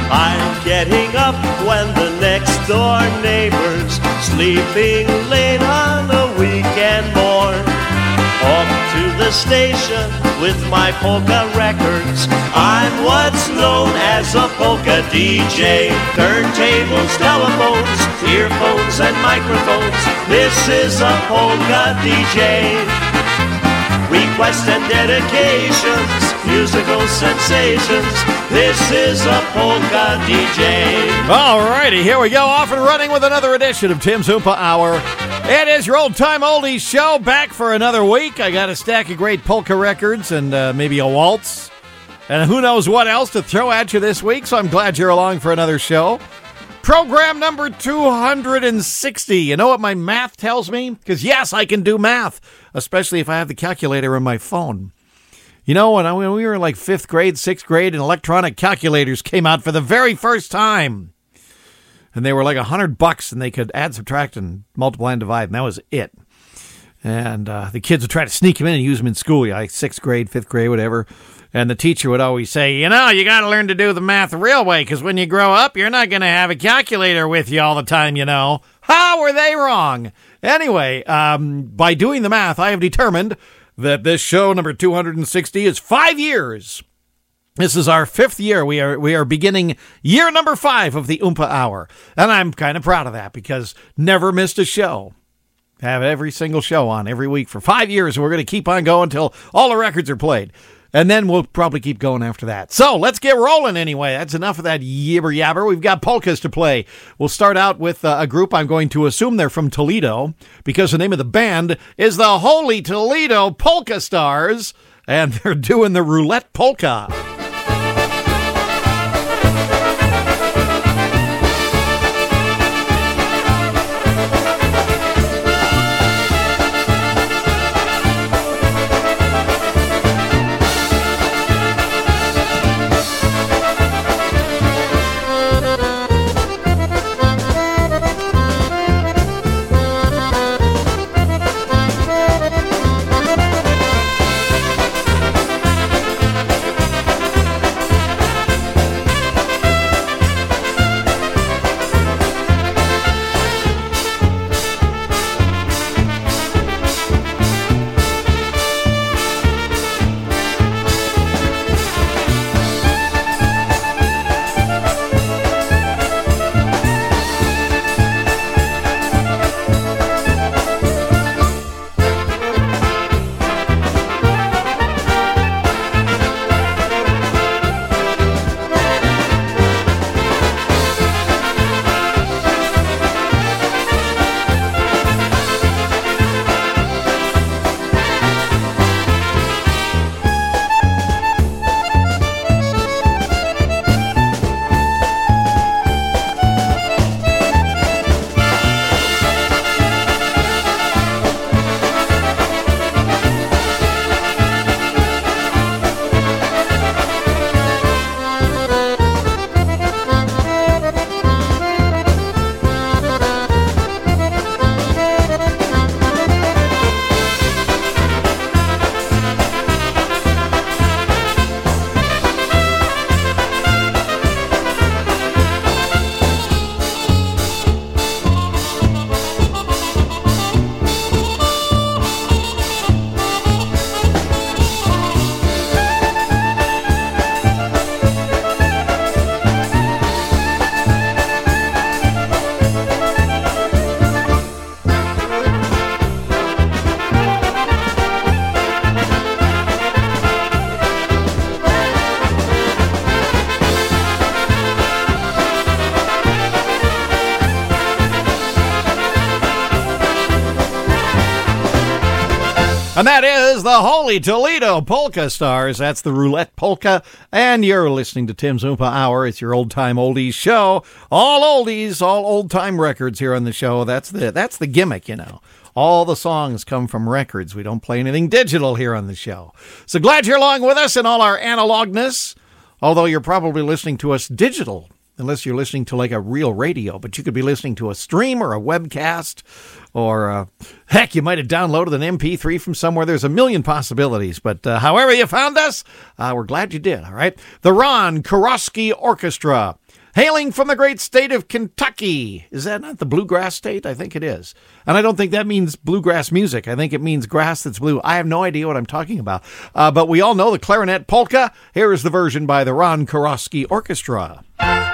I'm getting up when the next door neighbor's sleeping late on a weekend morn. Off to the station with my polka records. I'm what's known as a polka DJ. Turntables, telephones, earphones and microphones. This is a polka DJ. Requests and dedications, musical sensations. This is a polka DJ. All righty, here we go, off and running with another edition of Tim's Oompa Hour. It is your old-time oldies show, back for another week. I got a stack of great polka records and maybe a waltz. And who knows what else to throw at you this week, so I'm glad you're along for another show. Program number 260. You know what my math tells me? Because, yes, I can do math, especially if I have the calculator in my phone. You know, when we were in like 5th grade, 6th grade, and electronic calculators came out for the very first time. And they were like $100, and they could add, subtract, and multiply and divide, and that was it. And the kids would try to sneak them in and use them in school, like 6th grade, 5th grade, whatever. And the teacher would always say, you know, you got to learn to do the math the real way, because when you grow up, you're not going to have a calculator with you all the time, you know. How were they wrong? Anyway, by doing the math, I have determined that this show, number 260, is 5 years. This is our 5th year. We are beginning year number 5 of the Oompa Hour. And I'm kind of proud of that, because never missed a show. Have every single show on every week for 5 years. And we're going to keep on going until all the records are played. And then we'll probably keep going after that. So let's get rolling anyway. That's enough of that yibber yabber. We've got polkas to play. We'll start out with a group. I'm going to assume they're from Toledo, because the name of the band is the Holy Toledo Polka Stars, and they're doing the Roulette Polka. And that is the Holy Toledo Polka Stars. That's the Roulette Polka. And you're listening to Tim's Oompa Hour. It's your old-time oldies show. All oldies, all old-time records here on the show. That's the gimmick, you know. All the songs come from records. We don't play anything digital here on the show. So glad you're along with us in all our analogness. Although you're probably listening to us digital, unless you're listening to like a real radio. But you could be listening to a stream or a webcast, or heck, you might have downloaded an MP3 from somewhere. There's a million possibilities. But however you found us, we're glad you did, all right? The Ron Kurowski Orchestra. hailing from the great state of Kentucky. Is that not the bluegrass state? I think it is. And I don't think that means bluegrass music. I think it means grass that's blue. I have no idea what I'm talking about. But we all know the clarinet polka. Here is the version by the Ron Karofsky Orchestra.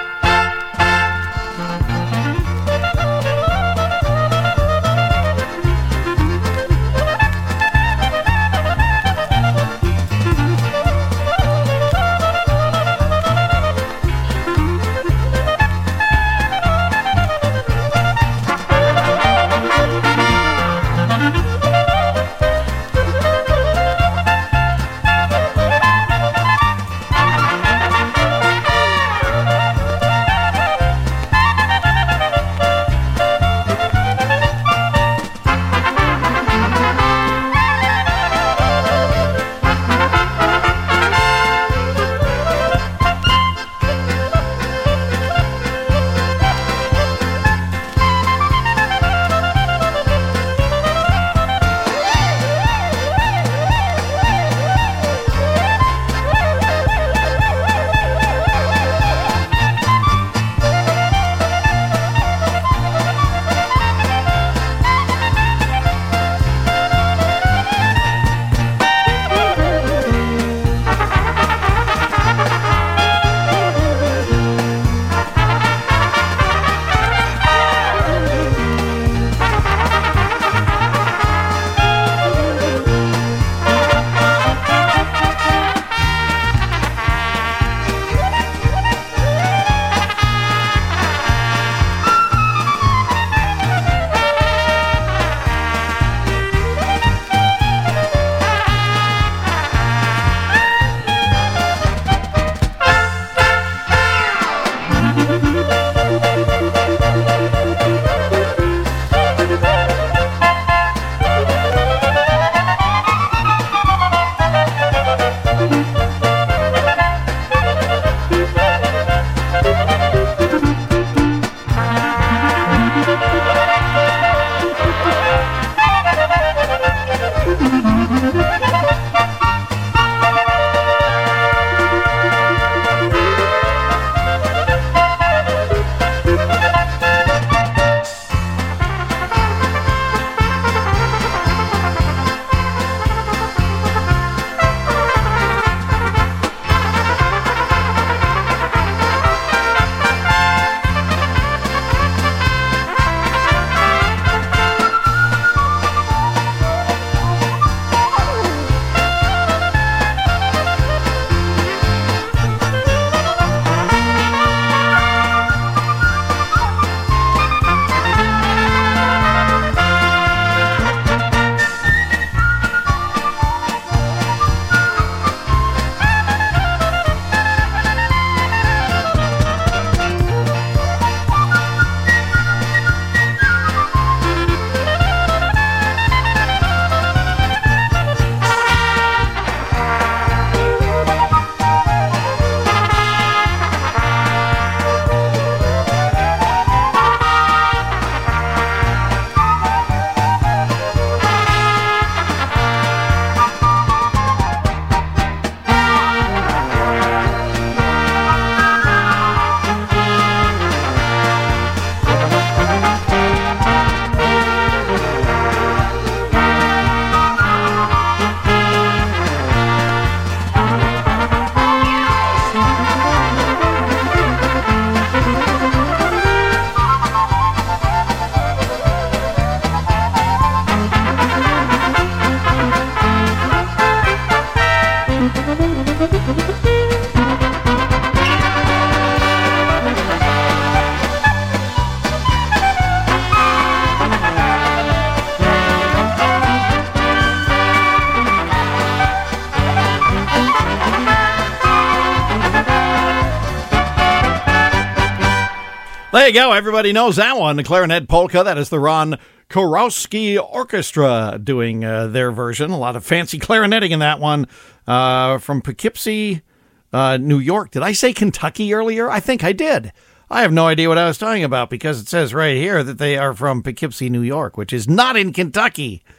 There you go. Everybody knows that one. The clarinet polka. That is the Ron Karofsky Orchestra doing their version. A lot of fancy clarinetting in that one from Poughkeepsie, New York. Did I say Kentucky earlier? I think I did. I have no idea what I was talking about because it says right here that they are from Poughkeepsie, New York, which is not in Kentucky.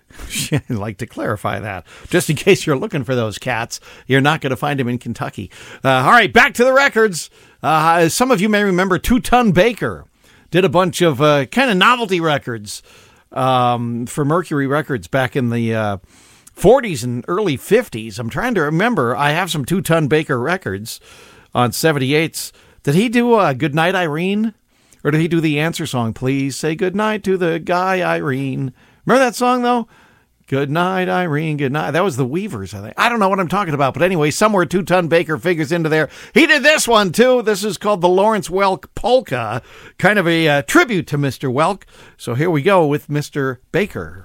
I'd like to clarify that. Just in case you're looking for those cats, you're not going to find them in Kentucky. All right, back to the records. Some of you may remember Two Ton Baker did a bunch of kind of novelty records for Mercury Records back in the 40s and early 50s. I'm trying to remember. I have some Two Ton Baker records on 78s. Did he do Goodnight Irene? Or did he do the answer song, Please Say Goodnight to the Guy Irene? Remember that song, though? Good night, Irene, good night. That was the Weavers, I think. I don't know what I'm talking about, but anyway, somewhere Two Ton Baker figures into there. He did this one, too. This is called the Lawrence Welk Polka, kind of a tribute to Mr. Welk. So here we go with Mr. Baker.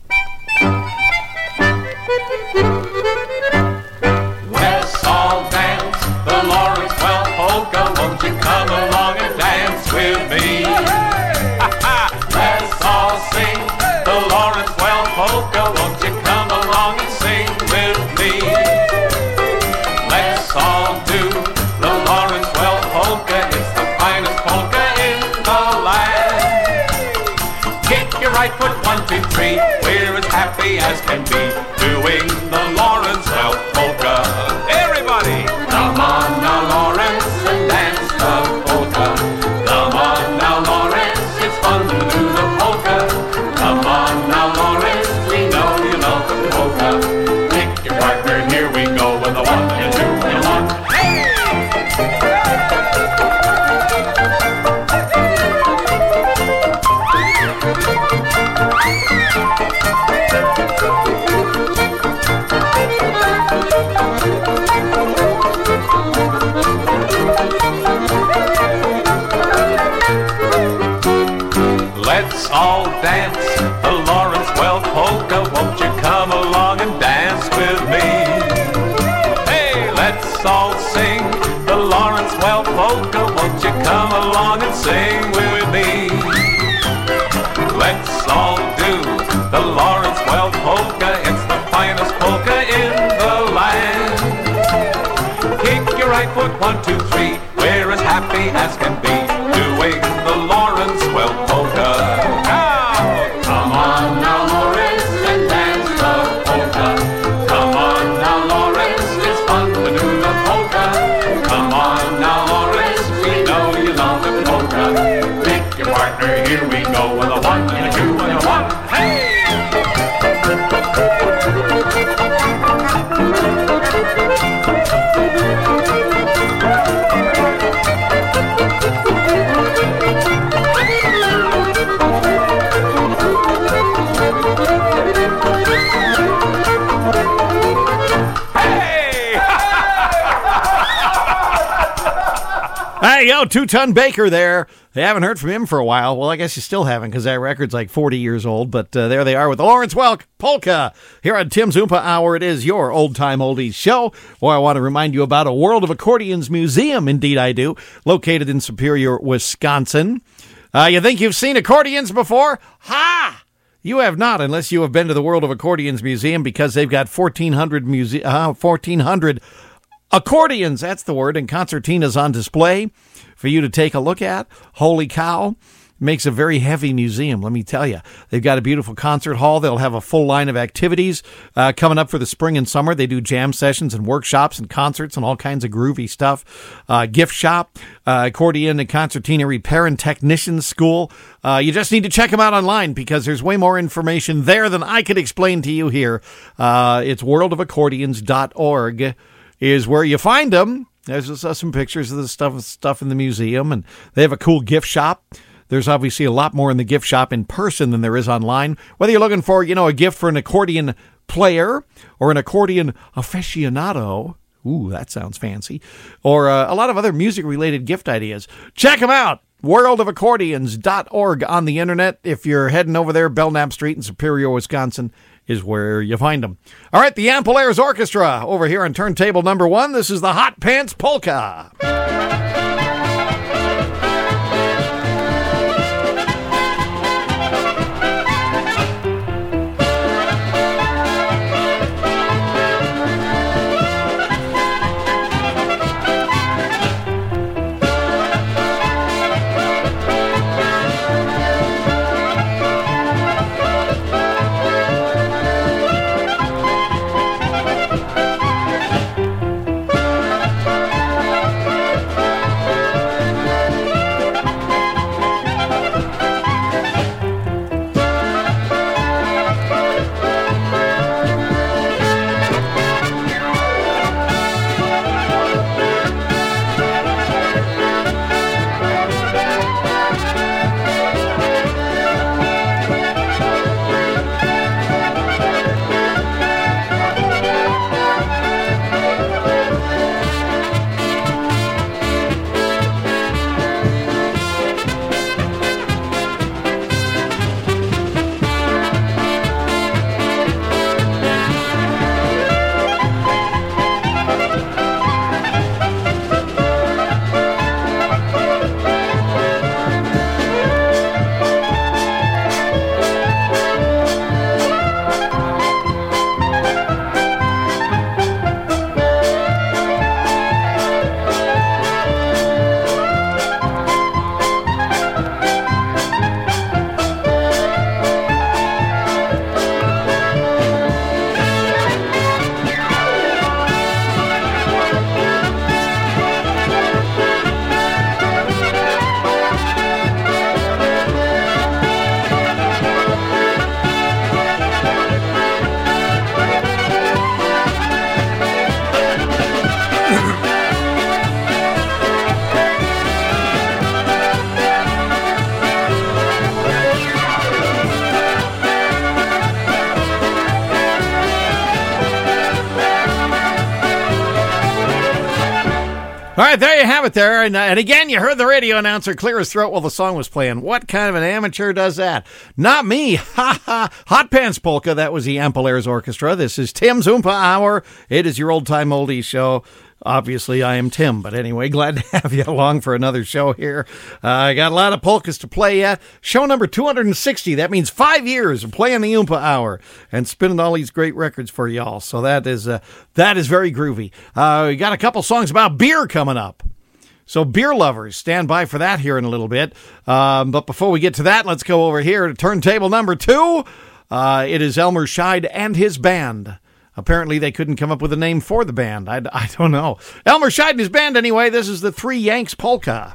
Let's all dance the Lawrence Welk Polka. Won't you come along and dance with me? Let's all sing the Lawrence Welk Polka. Won't you come along and sing with me? Let's all do the Lawrence Welk Polka. It's the finest polka in the land. Kick your right foot, 1, 2, 3. We're as happy as can be doing the Lawrence Welk Polka. Everybody! Come on now, Lawrence, and dance the polka. Come on now, Lawrence, it's fun to do the polka. Come on now, Lawrence, we know you love the polka. Pick your partner, here we go with a 1 and a 2 and a 1. Hey! Let's all dance the Lawrence Welk Polka. Won't you come along and dance with me? Hey, let's all sing the Lawrence Welk Polka. Won't you come along and sing with me? Let's all do the Lawrence Welk Polka. It's the finest polka in the land. Kick your right foot, 1, 2, 3. We're as happy as can be doing the Lawrence Welk Polka. Come on now, Lawrence, and dance the polka. Come on now, Lawrence, it's fun to do the polka. Come on now, Lawrence, we know you love the polka. Pick your partner, here we go with a 1 and a 2 and a 1. Hey! Hey, yo, Two Ton Baker there. They haven't heard from him for a while. Well, I guess you still haven't because that record's like 40 years old. But there they are with the Lawrence Welk Polka. Here on Tim's Oompa Hour, it is your old-time oldies show. Well, I want to remind you about a World of Accordions museum, indeed I do, located in Superior, Wisconsin. You think you've seen accordions before? Ha! You have not, unless you have been to the World of Accordions Museum, because they've got 1,400 accordions, that's the word, and concertinas on display for you to take a look at. Holy cow. Makes a very heavy museum, let me tell you. They've got a beautiful concert hall. They'll have a full line of activities coming up for the spring and summer. They do jam sessions and workshops and concerts and all kinds of groovy stuff. Gift shop, accordion and concertina repair and technician school. You just need to check them out online because there's way more information there than I could explain to you here. It's worldofaccordions.org is where you find them. There's just some pictures of the stuff in the museum, and they have a cool gift shop. There's obviously a lot more in the gift shop in person than there is online. Whether you're looking for, a gift for an accordion player or an accordion aficionado, ooh, that sounds fancy, or a lot of other music-related gift ideas, check them out. Worldofaccordions.org on the internet. If you're heading over there, Belknap Street in Superior, Wisconsin, is where you find them. All right, the Ampolaires Orchestra over here on turntable number 1. This is the Hot Pants Polka. All right, there you have it there. And again, you heard the radio announcer clear his throat while the song was playing. What kind of an amateur does that? Not me. Ha ha. Hot Pants Polka, that was the Ampolaires Orchestra. This is Tim's Oompa Hour. It is your old-time oldies show. Obviously, I am Tim, but anyway, glad to have you along for another show here. I got a lot of polkas to play yet. Show number 260. That means 5 years of playing the Oompa Hour and spinning all these great records for y'all. So that is very groovy. We got a couple songs about beer coming up. So beer lovers, stand by for that here in a little bit. But before we get to that, let's go over here to turntable number 2. It is Elmer Scheid and his band. Apparently, they couldn't come up with a name for the band. I don't know. Elmer Scheid and his band, anyway. This is the Three Yanks Polka.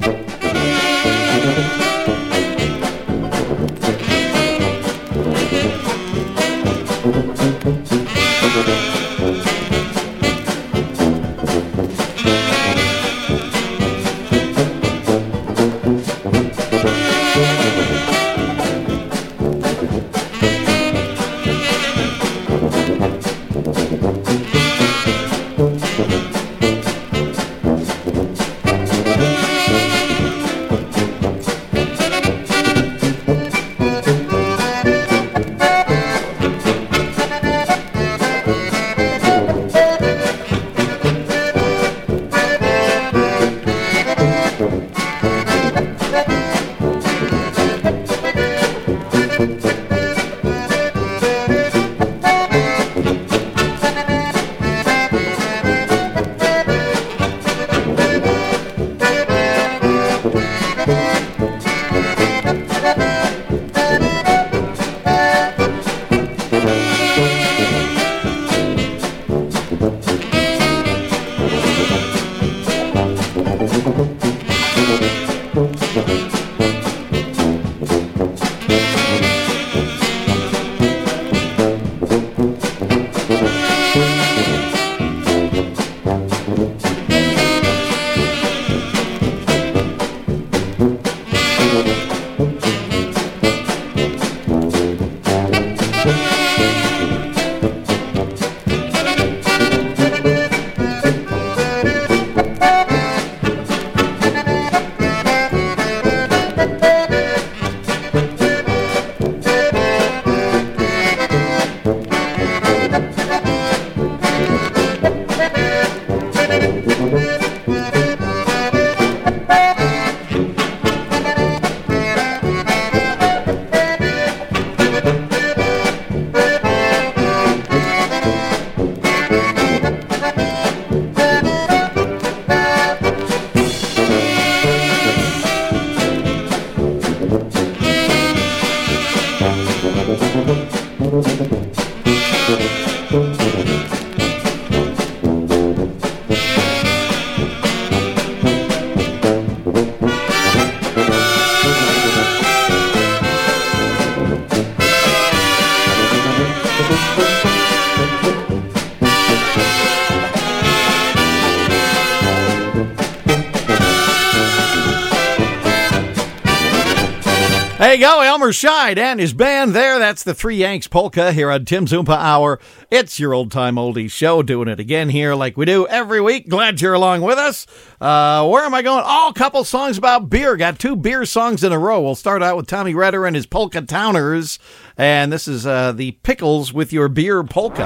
There you go, Elmer Scheid and his band there. That's the Three Yanks Polka here on Tim's Oompa Hour. It's your old-time oldies show, doing it again here like we do every week. Glad you're along with us. Where am I going? Oh, a couple songs about beer. Got 2 beer songs in a row. We'll start out with Tommy Redder and his Polka Towners. And this is the Pickles with Your Beer Polka.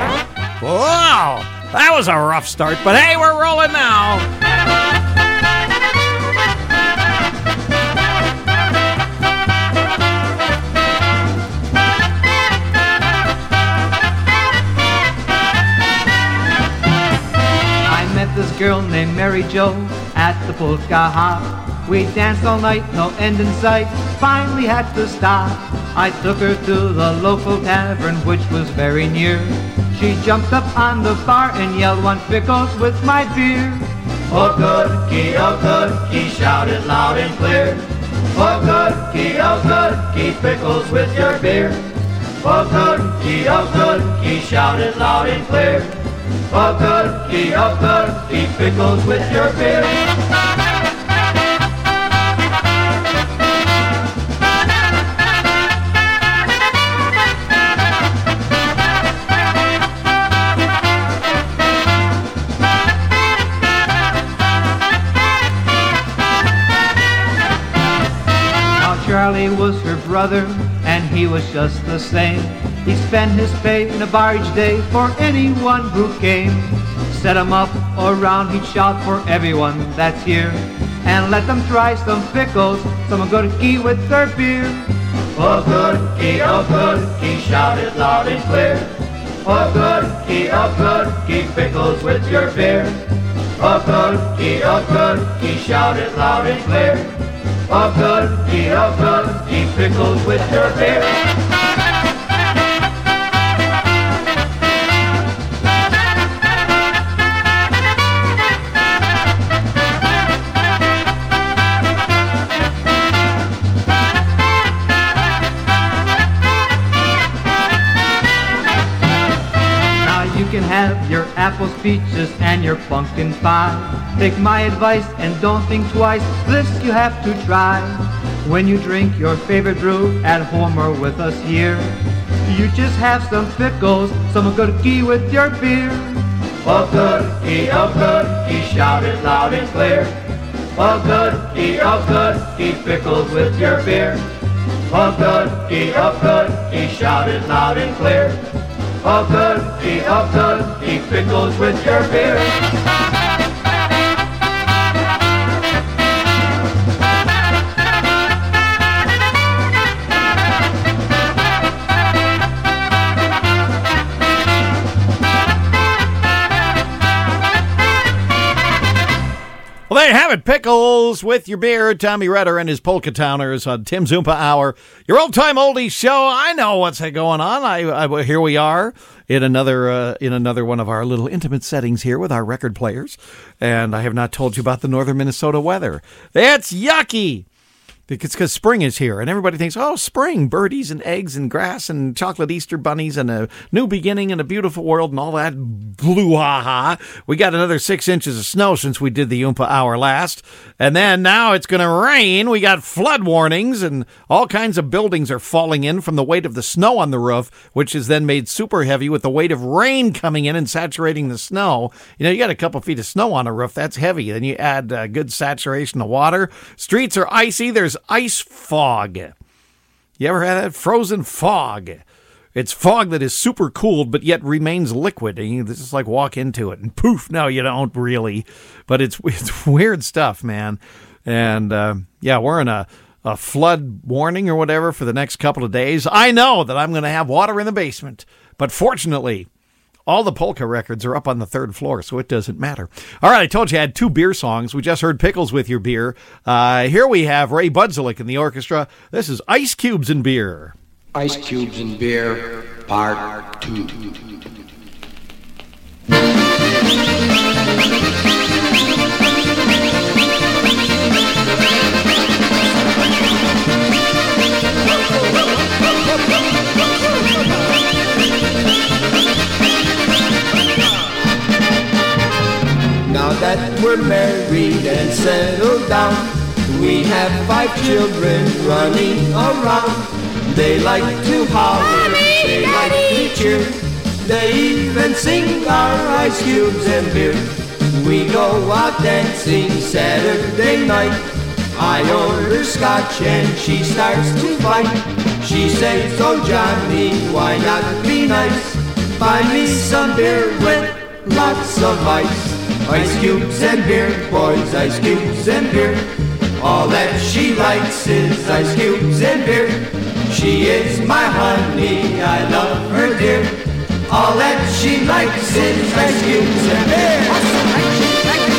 Wow, that was a rough start, but hey, we're rolling now. This girl named Mary Jo at the polka hop. We danced all night, no end in sight, finally had to stop. I took her to the local tavern, which was very near. She jumped up on the bar and yelled, "Want pickles with my beer?" Oh good, he shouted loud and clear. Oh good, pickles with your beer. Oh good, he shouted loud and clear. Oh good, pickles with your beer. Charlie was her brother, and he was just the same. He spent his pay in a bar each day for anyone who came. Set him up around, he'd shout for everyone that's here, and let them try some pickles, some good key with their beer. Oh good key, shout it loud and clear. Oh good key, pickles with your beer. Oh good key, shout it loud and clear. Oh good key, pickles with your beer. Have your apples, peaches, and your pumpkin pie. Take my advice and don't think twice, this you have to try. When you drink your favorite brew at home or with us here, you just have some pickles, some good key with your beer. Oh good key, shout it loud and clear. Oh good key, pickles with your beer. Oh good key, shout it loud and clear. Oh good key, pickles with your beer. Well, there you have it. Pickles with your beer. Tommy Rudder and his Polka Towners on Tim's Oompa Hour. Your old-time oldies show. I know what's going on. I here we are in another one of our little intimate settings here with our record players. And I have not told you about the northern Minnesota weather. It's yucky. Because spring is here, and everybody thinks, oh, spring, birdies and eggs and grass and chocolate Easter bunnies and a new beginning and a beautiful world and all that blue ha-ha. We got another 6 inches of snow since we did the Oompa Hour last, and then now it's going to rain. We got flood warnings, and all kinds of buildings are falling in from the weight of the snow on the roof, which is then made super heavy with the weight of rain coming in and saturating the snow. You know, you got a couple feet of snow on a roof, that's heavy. Then you add good saturation of water. Streets are icy. There's ice fog. You ever had that? Frozen fog. It's fog that is super cooled but yet remains liquid. And you just like walk into it and poof, no, you don't really. But it's weird stuff, man. And yeah, we're in a flood warning or whatever for the next couple of days. I know that I'm going to have water in the basement. But fortunately, all the polka records are up on the 3rd floor, so it doesn't matter. All right, I told you I had 2 beer songs. We just heard Pickles with Your Beer. Here we have Ray Budzelik in the orchestra. This is Ice Cubes and Beer. Ice Cubes and Beer, Part 2. Now that we're married and settled down, we have 5 children running around. They like to holler, they like to cheer, they even sing our Ice Cubes and Beer. We go out dancing Saturday night. I order scotch and she starts to fight. She says, oh Johnny, why not be nice? Buy me some beer with lots of ice. Ice cubes and beer, boys, ice cubes and beer. All that she likes is ice cubes and beer. She is my honey, I love her dear. All that she likes is ice cubes and beer.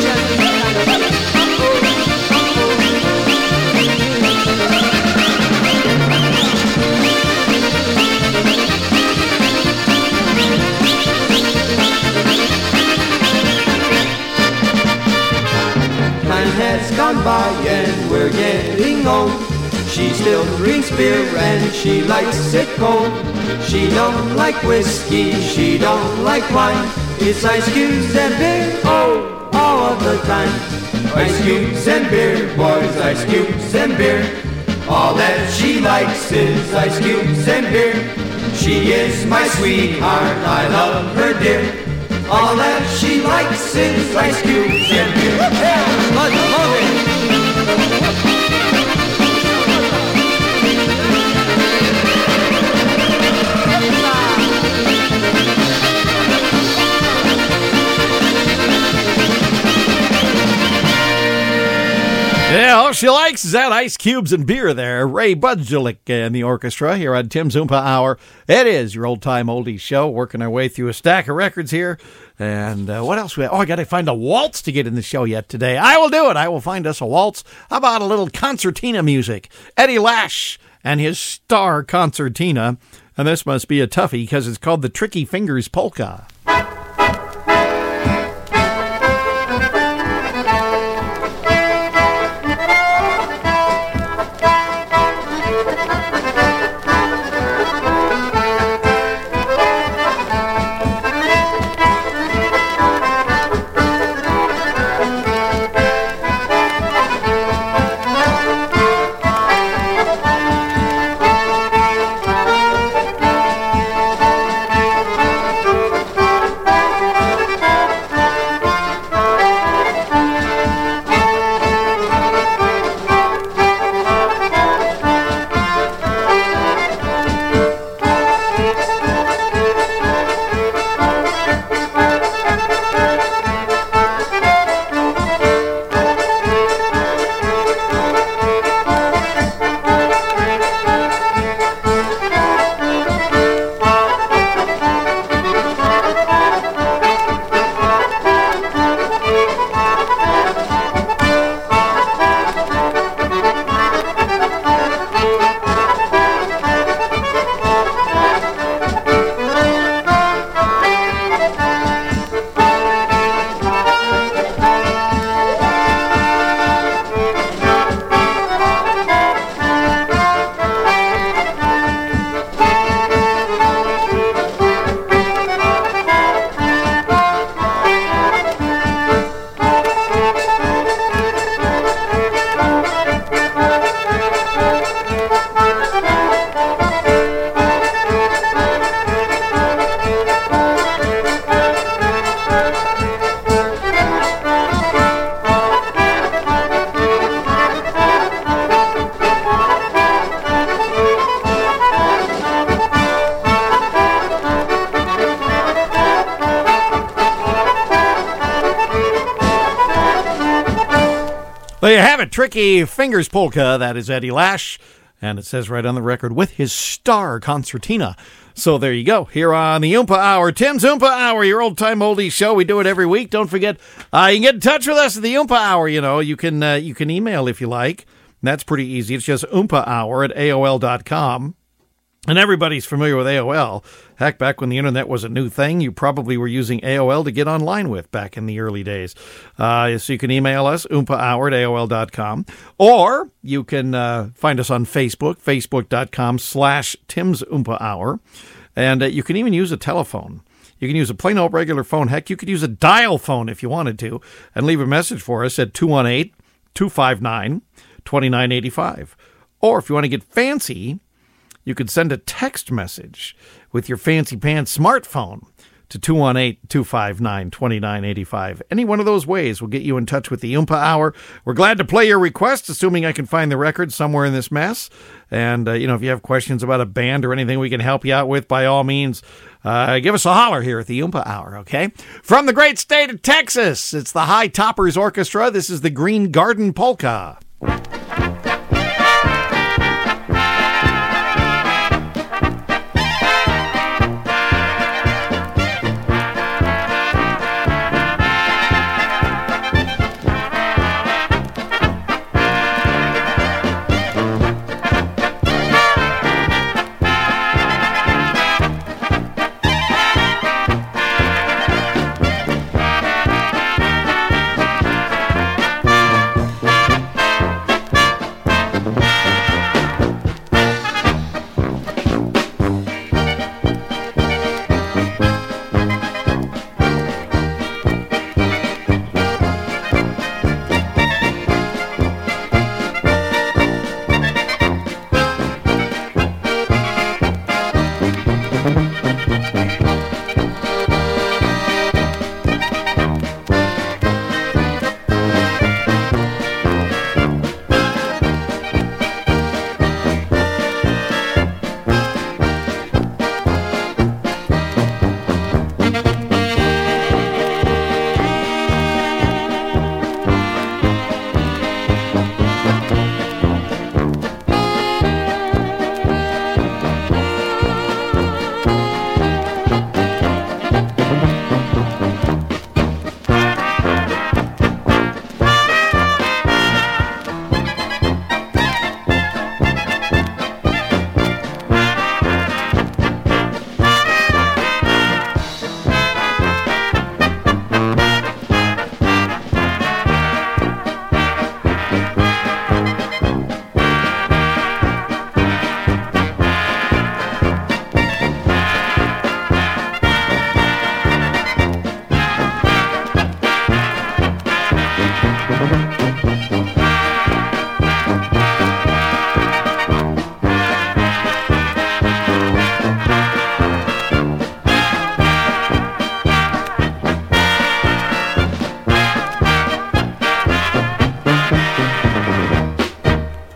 Has gone by and we're getting old. She still drinks beer and she likes it cold. She don't like whiskey, she don't like wine. It's ice cubes and beer, oh, all of the time. Ice cubes and beer, boys, ice cubes and beer. All that she likes is ice cubes and beer. She is my sweetheart, I love her dear. All that she likes is ice cubes and beer. Yeah, Yeah, all she likes is that ice cubes and beer there. Ray Budjulik and the orchestra here on Tim's Oompa Hour. It is your old-time oldies show, working our way through a stack of records here. And what else? I got to find a waltz to get in the show yet today. I will do it. I will find us a waltz. How about a little concertina music? Eddie Lash and his star concertina. And this must be a toughie because it's called the Tricky Fingers Polka. There you have it, Tricky Fingers Polka. That is Eddie Lash, and it says right on the record, with his star concertina. So there you go, here on the Oompa Hour, Tim's Oompa Hour, your old-time oldies show. We do it every week. Don't forget, you can get in touch with us at the Oompa Hour. You know, you can email if you like. That's pretty easy. It's just oompahour@aol.com. And everybody's familiar with AOL. Heck, back when the internet was a new thing, you probably were using AOL to get online with back in the early days. So you can email us, oompahour@aol.com. Or you can find us on Facebook, facebook.com/Tim's Oompa Hour. And you can even use a telephone. You can use a plain old regular phone. Heck, you could use a dial phone if you wanted to and leave a message for us at 218-259-2985. Or if you want to get fancy, you could send a text message with your fancy pants smartphone to 218-259-2985. Any one of those ways will get you in touch with the Oompa Hour. We're glad to play your request, assuming I can find the record somewhere in this mess. And, if you have questions about a band or anything we can help you out with, by all means, give us a holler here at the Oompa Hour, okay? From the great state of Texas, it's the High Toppers Orchestra. This is the Green Garden Polka.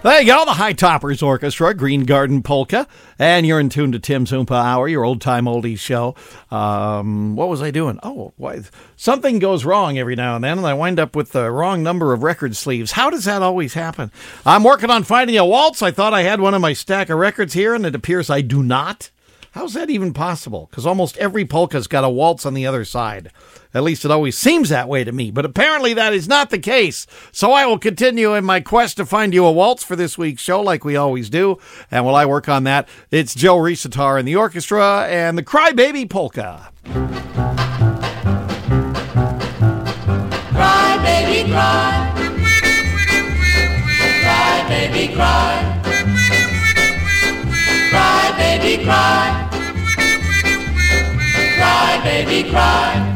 There you go, the High Toppers Orchestra, Green Garden Polka, and you're in tune to Tim's Oompa Hour, your old-time oldies show. What was I doing? Oh, why? Something goes wrong every now and then, and I wind up with the wrong number of record sleeves. How does that always happen? I'm working on finding a waltz. I thought I had one of my stack of records here, and it appears I do not. How's that even possible? Because almost every polka's got a waltz on the other side. At least it always seems that way to me, but apparently that is not the case. So I will continue in my quest to find you a waltz for this week's show, like we always do. And while I work on that, it's Joe Risitar and the orchestra and the Crybaby Polka. Cry, baby, cry. Cry, baby, cry. Cry, baby, cry. Cry, baby, cry.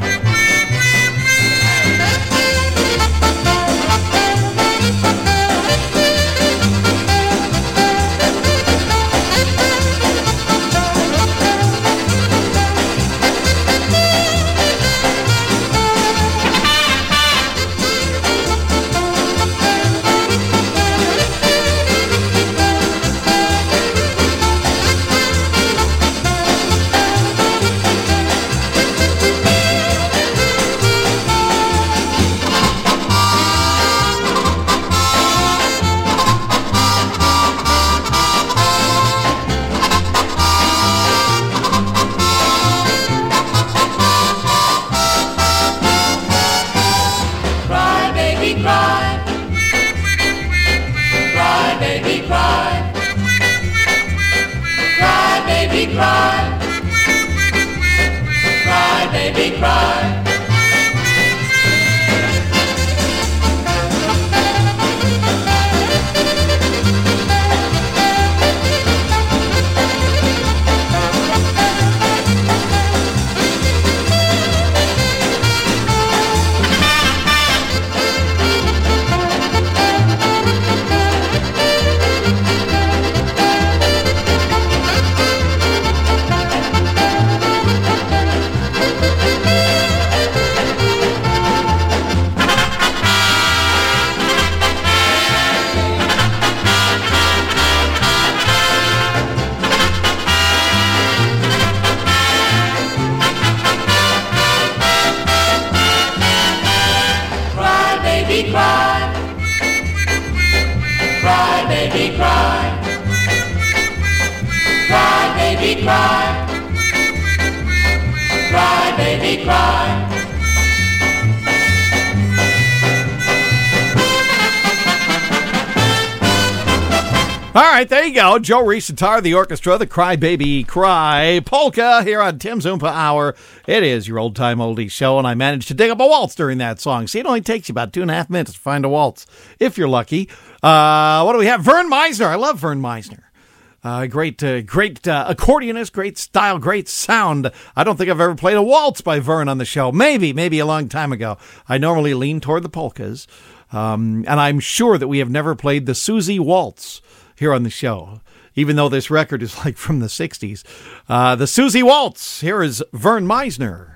All right, there you go. Joe Risitar, the orchestra, the Crybaby Cry Polka here on Tim's Oompa Hour. It is your old-time oldies show, and I managed to dig up a waltz during that song. See, it only takes you about 2.5 minutes to find a waltz, if you're lucky. What do we have? Vern Meisner. I love Vern Meisner. Great accordionist, great style, great sound. I don't think I've ever played a waltz by Vern on the show. Maybe a long time ago. I normally lean toward the polkas, and I'm sure that we have never played the Susie Waltz here on the show, even though this record is like from the 60s. The Susie Waltz. Here is Vern Meisner.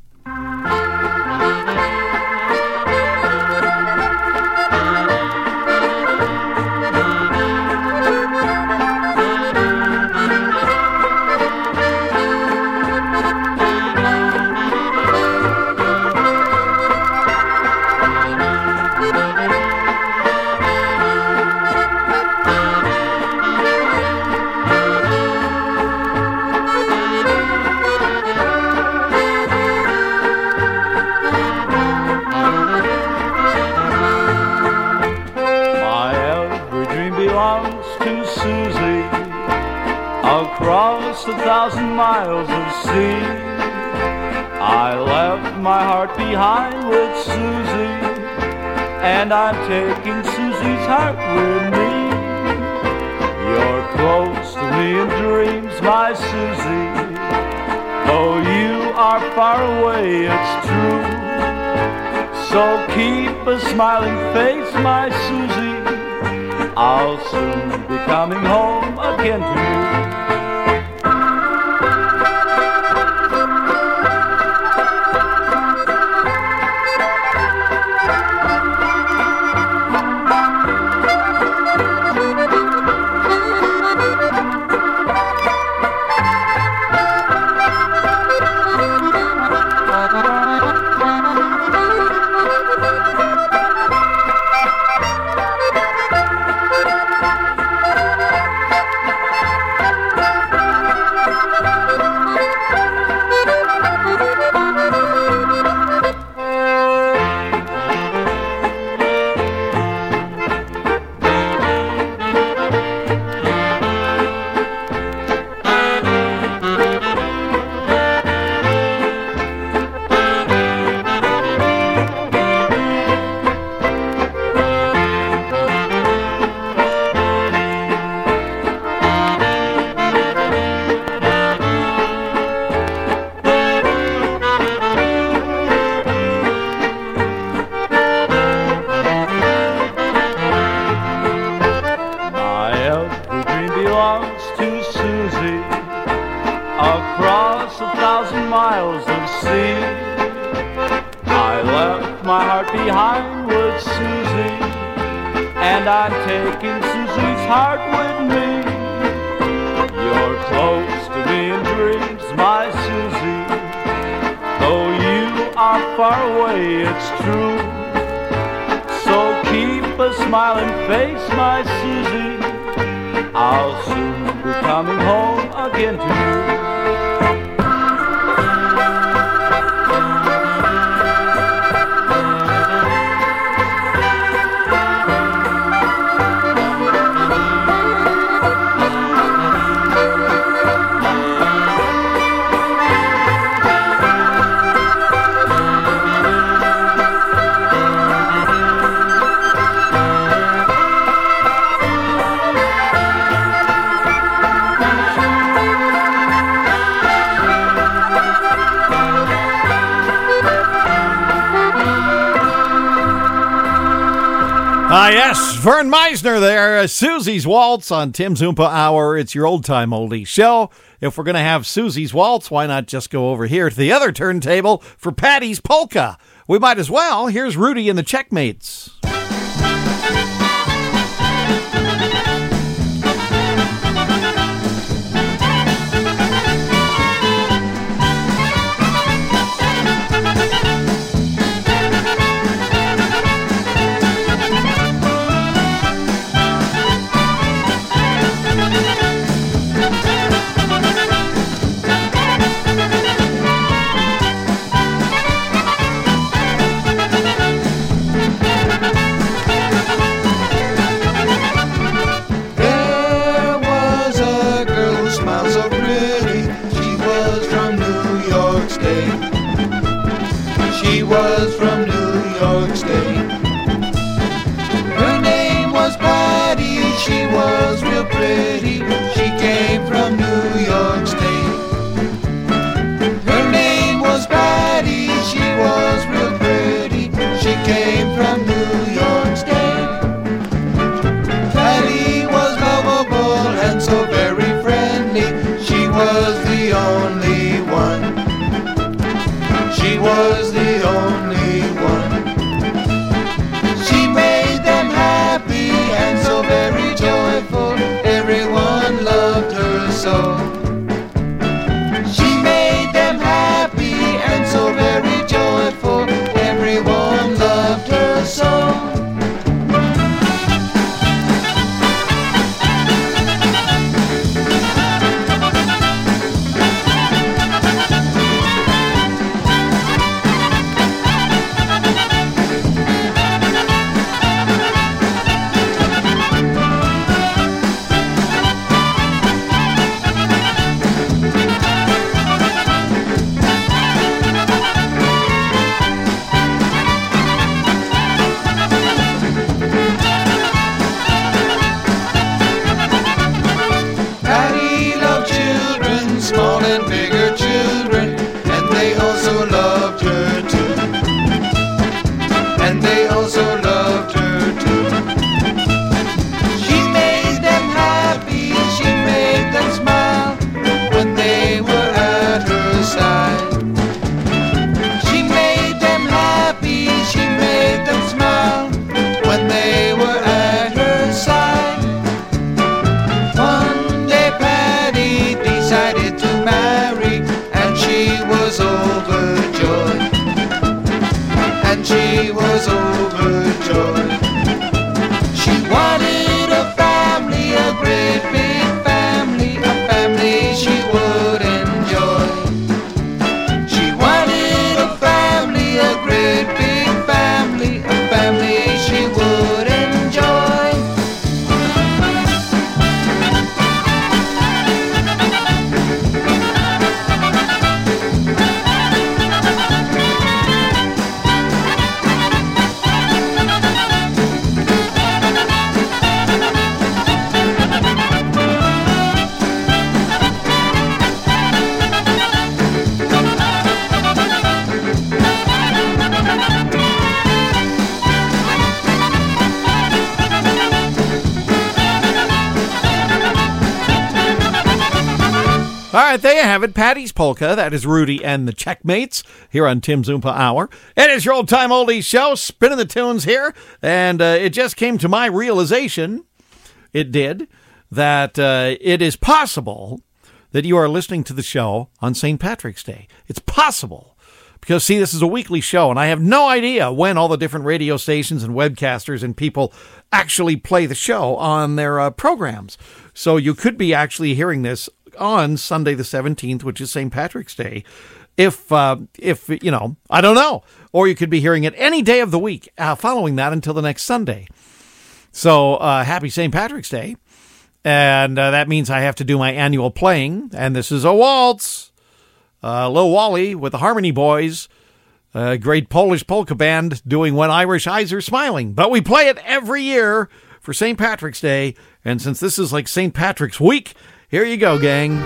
Across 1,000 miles of sea, I left my heart behind with Susie, and I'm taking Susie's heart with me. You're close to me in dreams, my Susie, though you are far away, it's true. So keep a smiling face, my Susie, I'll soon be coming home again to you. belongs to Susie. Across 1,000 miles of sea, I left my heart behind with Susie, and I'm taking Susie's heart with me. You're close to me in dreams, my Susie, though you are far away, it's true. So keep a smiling face, my Susie, I'll soon be coming home again to you. Yes, Vern Meisner there, Susie's Waltz on Tim's Oompa Hour. It's your old-time oldie show. If we're going to have Susie's Waltz, why not just go over here to the other turntable for Patty's Polka? We might as well. Here's Rudy and the Checkmates. All right, there you have it. Patty's Polka. That is Rudy and the Checkmates here on Tim's Oompa Hour. It is your old-time oldies show, spinning the tunes here. And it just came to my realization, it did, that it is possible that you are listening to the show on St. Patrick's Day. It's possible. Because, see, this is a weekly show, and I have no idea when all the different radio stations and webcasters and people actually play the show on their programs. So you could be actually hearing this on Sunday the 17th, which is St. Patrick's Day, if you know, I don't know. Or you could be hearing it any day of the week following that until the next Sunday. So happy St. Patrick's Day. And that means I have to do my annual playing. And this is a waltz. Lil Wally with the Harmony Boys. Great Polish polka band doing When Irish Eyes Are Smiling. But we play it every year for St. Patrick's Day. And since this is like St. Patrick's Week, here you go, gang.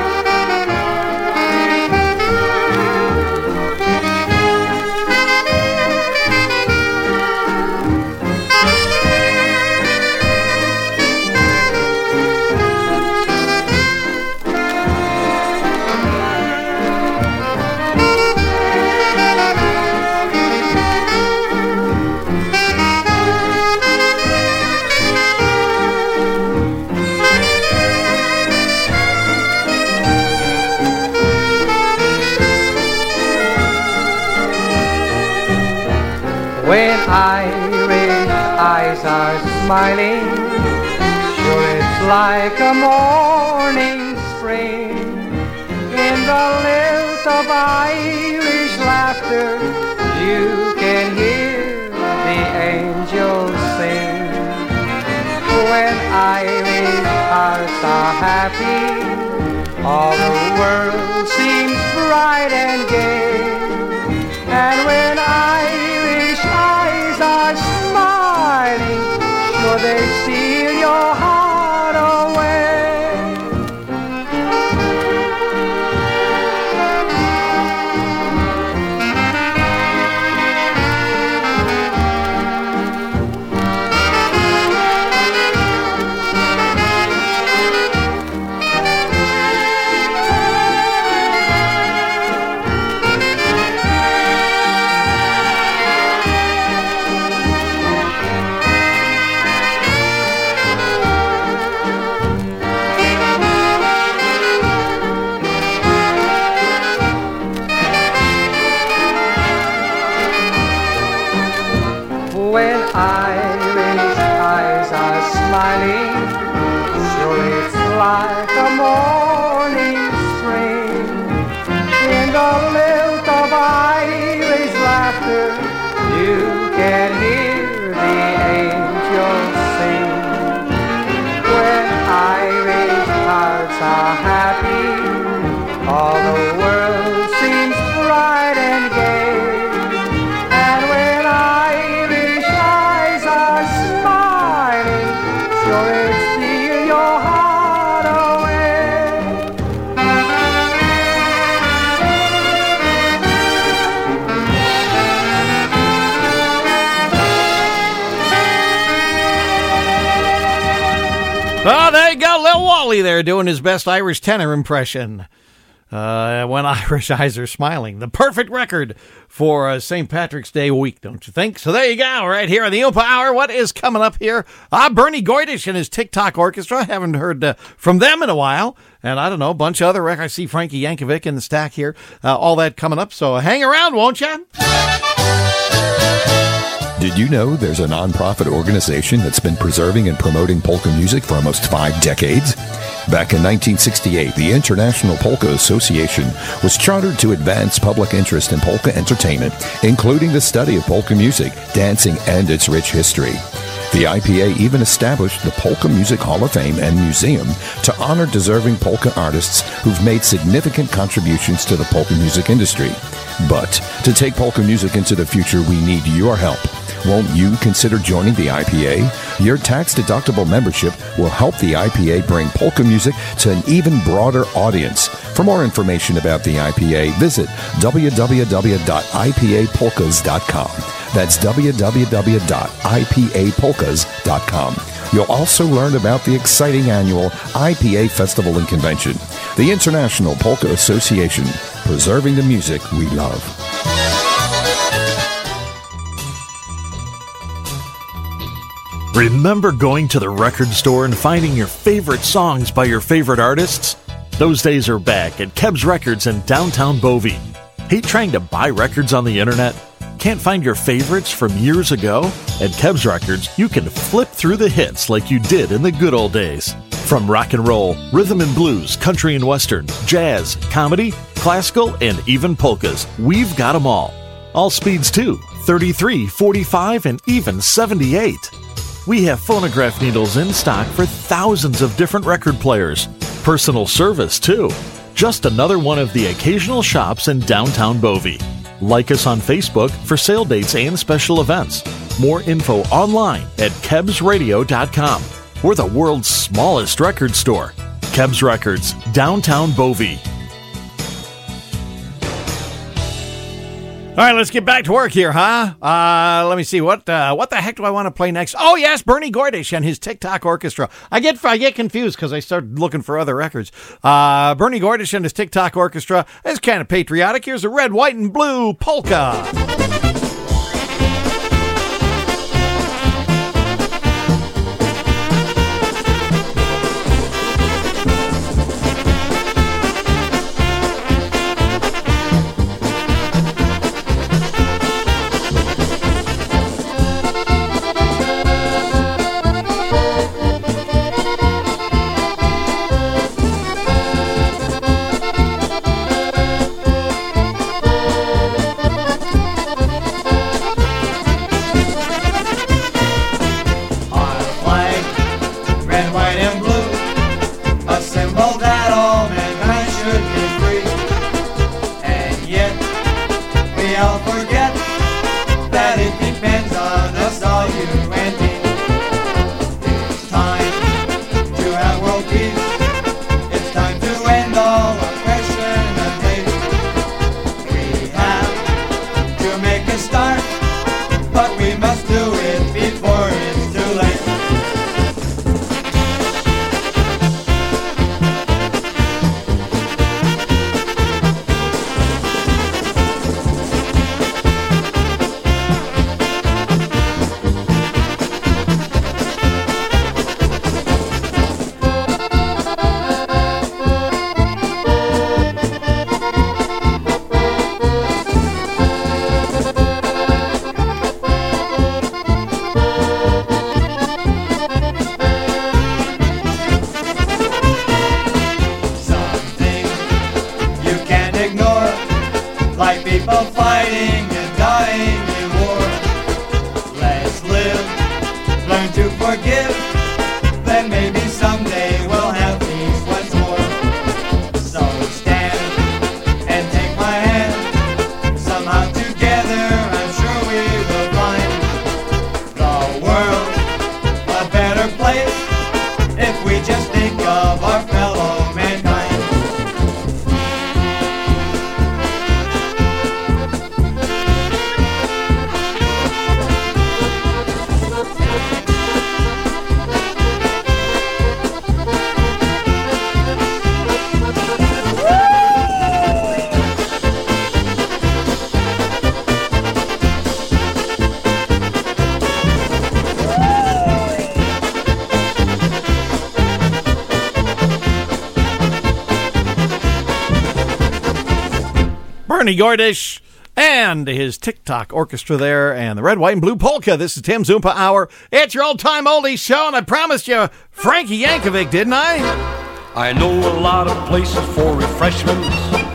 When Irish eyes are smiling, sure it's like a morning spring. In the lilt of Irish laughter, you can hear the angels sing. When Irish hearts are happy, all the world seems bright and gay. And when Irish eyes are smiling, sure they steal your heart away. When Irish eyes are smiling, sure it's like a morning spring. In the lilt of Irish laughter, you can hear the angels sing. When Irish hearts are happy, all the world seems bright and gay. And when Irish eyes are smiling, sure it's steal your heart away. Oh, there you go, Lil Wally there doing his best Irish tenor impression. When Irish Eyes Are Smiling. The perfect record for St. Patrick's Day week, don't you think? So there you go, right here on the Oompa Hour. What is coming up here? Bernie Goydish and his TikTok Orchestra. Haven't heard from them in a while. And I don't know, a bunch of other records. I see Frankie Yankovic in the stack here. All that coming up. So hang around, won't you? Did you know there's a nonprofit organization that's been preserving and promoting polka music for almost 5 decades? Back in 1968, the International Polka Association was chartered to advance public interest in polka entertainment, including the study of polka music, dancing, and its rich history. The IPA even established the Polka Music Hall of Fame and Museum to honor deserving polka artists who've made significant contributions to the polka music industry. But to take polka music into the future, we need your help. Won't you consider joining the IPA? Your tax-deductible membership will help the IPA bring polka music to an even broader audience. For more information about the IPA, visit www.ipapolkas.com. That's www.ipapolkas.com. You'll also learn about the exciting annual IPA Festival and Convention, the International Polka Association, preserving the music we love. Remember going to the record store and finding your favorite songs by your favorite artists? Those days are back at Keb's Records in downtown Bovey. Hate trying to buy records on the internet? Can't find your favorites from years ago? At Keb's Records, you can flip through the hits like you did in the good old days. From rock and roll, rhythm and blues, country and western, jazz, comedy, classical, and even polkas, we've got them all. All speeds too, 33, 45, and even 78. We have phonograph needles in stock for thousands of different record players. Personal service, too. Just another one of the occasional shops in downtown Bovey. Like us on Facebook for sale dates and special events. More info online at kebsradio.com. We're the world's smallest record store. Keb's Records, downtown Bovey. All right, let's get back to work here, huh? Let me see. What the heck do I want to play next? Oh, yes, Bernie Gordish and his TikTok Orchestra. I get confused because I started looking for other records. Bernie Gordish and his TikTok Orchestra is kind of patriotic. Here's a red, white, and blue polka. Bernie Gordish and his TikTok Orchestra there, and the red, white, and blue polka. This is Tim Zumpa Hour. It's your old-time oldies show, and I promised you Frankie Yankovic, didn't I? I know a lot of places for refreshments,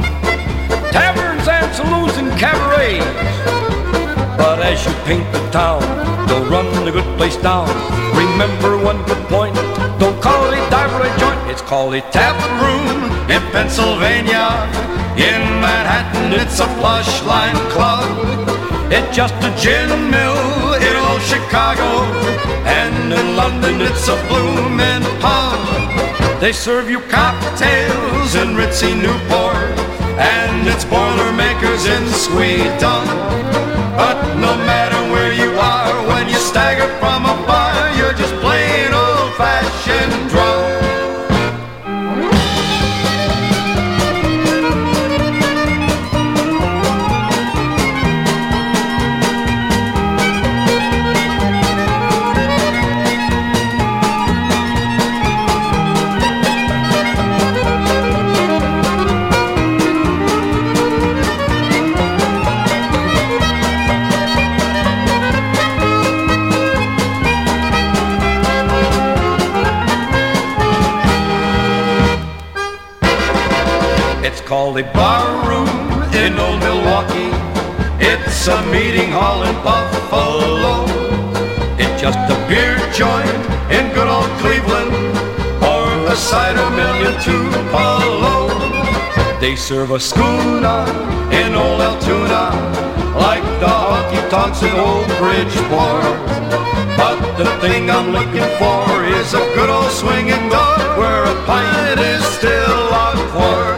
taverns and saloons and cabarets. But as you paint the town, don't run a good place down. Remember one good point, don't call it a dive or a joint. It's called a tavern room in Pennsylvania. In Manhattan, it's a plush line club. It's just a gin mill in old Chicago. And in London, it's a bloomin' pub. They serve you cocktails in ritzy Newport, and it's Boilermakers in Sweden. But no matter where you are, when you stagger from a bar, you're just plain old call it Bar Room in old Milwaukee. It's a meeting hall in Buffalo. It's just a beer joint in good old Cleveland, or a cider mill in Tupelo. They serve a schooner in old Altoona, like the honky-tonks in old Bridgeport. But the thing I'm looking for is a good old swinging door, where a pint is still a quart.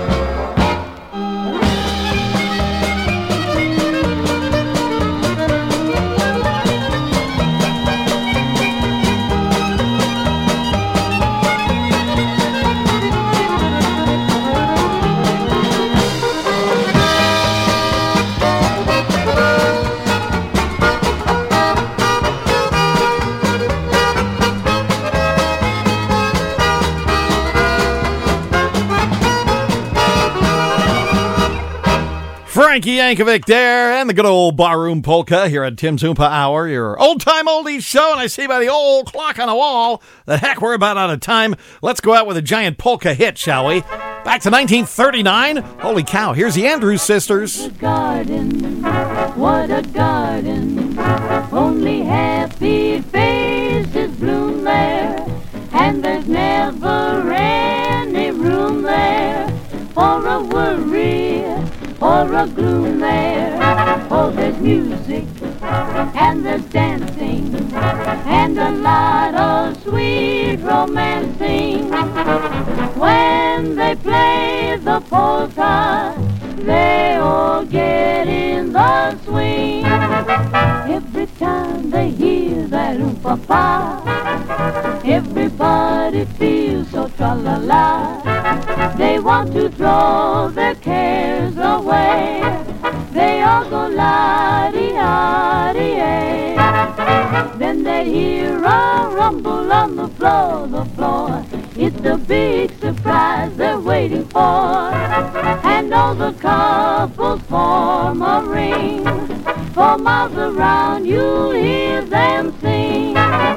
Frankie Yankovic there, and the good old barroom polka here at Tim's Oompa Hour, your old-time oldies show, and I see by the old clock on the wall that, heck, we're about out of time. Let's go out with a giant polka hit, shall we? Back to 1939. Holy cow, here's the Andrews Sisters. What a garden, what a garden, only happy faces bloom there, and there's never any room there for a worry or a gloom there. Oh, there's music and there's dancing and a lot of sweet romancing. When they play the polka, they all get in the swing. Every time they hear that oom-pa-pa, everybody feels so tra-la-la. They want to throw their cares away. They all go la-dee-ah-dee-ay. Then they hear a rumble on the floor, It's the big surprise they're waiting for. And all the couples form a ring. For miles around you'll hear them sing.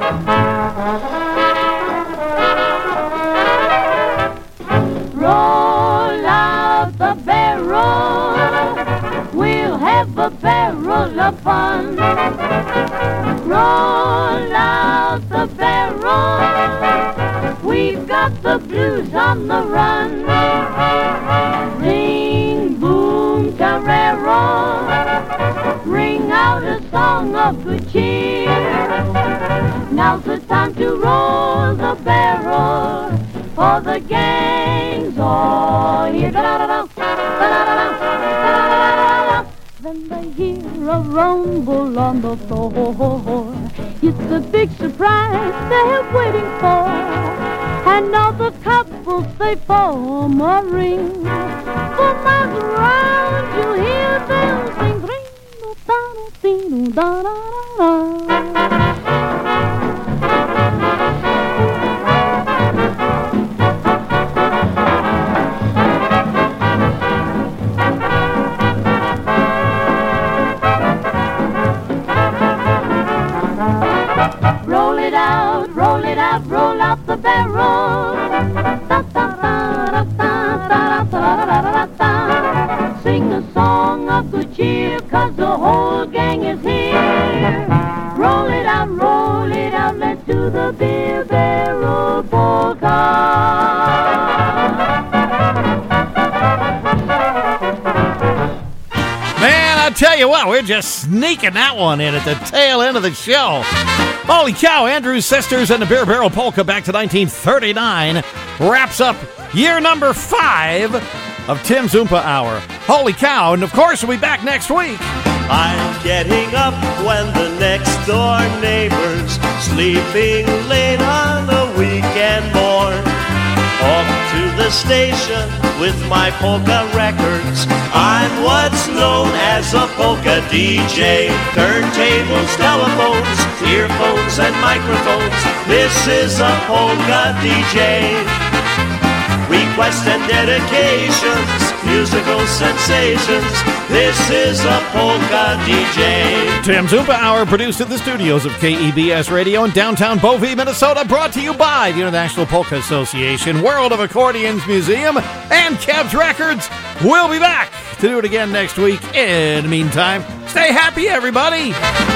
Roll out the barrel, we'll have a barrel of fun. Roll out the barrel, we've got the blues on the run. Ring, boom, tarero, ring out a song of good cheer. Now's the time to roll the barrel, for the gang's all here. Da-da-da-da, da-da-da-da, da-da-da-da. Then they hear a rumble on the floor. It's a big surprise they're waiting for. And all the couples, they form a ring. For miles around you hear them sing. Ring-da-da-dee-da-da-da-da. Roll out the barrel. Sing a song of good cheer, 'cause the whole gang is here. Roll it out, let's do the beer barrel polka. Man, I tell you what, we're just sneaking that one in at the tail end of the show. Holy cow, Andrews Sisters and the Beer Barrel Polka back to 1939 wraps up year number 5 of Tim's Oompa Hour. Holy cow, and of course we'll be back next week. I'm getting up when the next door neighbor's sleeping late on a weekend morn. Off to the station with my polka records. I'm what's known as a polka DJ. Turntables, telephones, earphones and microphones. This is a polka DJ. Requests and dedications musical sensations. This is a polka DJ. Tim Zumpa Hour, produced at the studios of KEBS Radio in downtown Bovey, Minnesota, brought to you by the International Polka Association, World of Accordions Museum, and Kebs Records. We'll be back to do it again next week. In the meantime, stay happy, everybody.